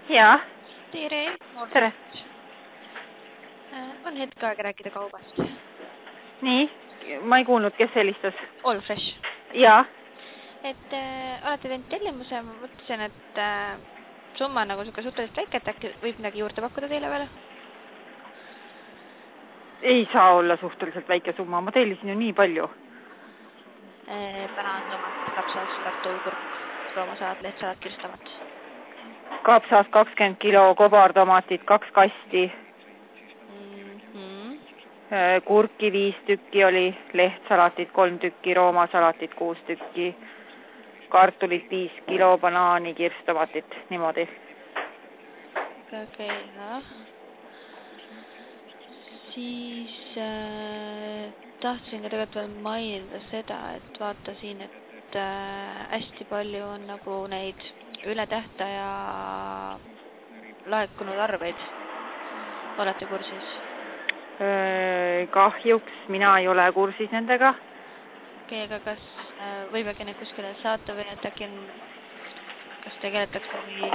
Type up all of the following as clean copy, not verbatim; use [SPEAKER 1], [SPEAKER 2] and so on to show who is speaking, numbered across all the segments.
[SPEAKER 1] Jaa.
[SPEAKER 2] Tere.
[SPEAKER 1] Tere.
[SPEAKER 2] On hetk aega rääkida kaubast.
[SPEAKER 1] Nii, ma ei kuulnud, kes helistas.
[SPEAKER 2] All Fresh.
[SPEAKER 1] Jaa.
[SPEAKER 2] Olete teinud tellimuse, ma mõtlesin, et summa on nagu suhteliselt väike, et äkki võib midagi juurde pakkuda teile veel?
[SPEAKER 1] Ei saa olla suhteliselt väike summa, ma tellisin ju nii palju.
[SPEAKER 2] Banaan, tomat, kapsas, kartul, kurk, roomasalat, lehtsalat, kirstomat.
[SPEAKER 1] Kapsas 20 kilo, kobartomatid 2 kasti. Kurki 5 tükki oli, lehtsalatit 3 tükki, roomasalatit 6 tükki, kartulit 5 kilo, banaani, kirstomatit, niimoodi.
[SPEAKER 2] Okei, jah. Siis tahtsin ka tegelikult veel mainida seda, et vaatasin, et hästi palju on nagu neid üle tähtaja laekunud arveid. Olete kursis?
[SPEAKER 1] Kahjuks mina ei ole kursis nendega.
[SPEAKER 2] Okei, aga kas võib äkki neid kuskile saata või et äkki on, kas tegeletakse või?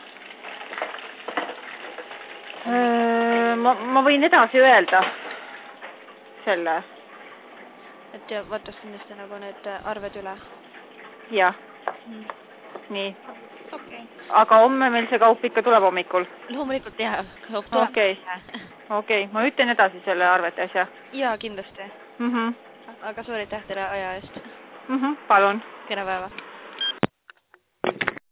[SPEAKER 1] Ma võin edasi öelda selle.
[SPEAKER 2] Et vaataks kindlasti nagu need arved üle.
[SPEAKER 1] Jah. Nii.
[SPEAKER 2] Okay.
[SPEAKER 1] Aga homme meil see kaup ikka tuleb hommikul?
[SPEAKER 2] Loomulikult jah.
[SPEAKER 1] Okei. Ma ütlen edasi selle arvete asja.
[SPEAKER 2] Jaa, kindlasti. Aga suur aitäh teile aja eest.
[SPEAKER 1] Palun.
[SPEAKER 2] Kena päeva.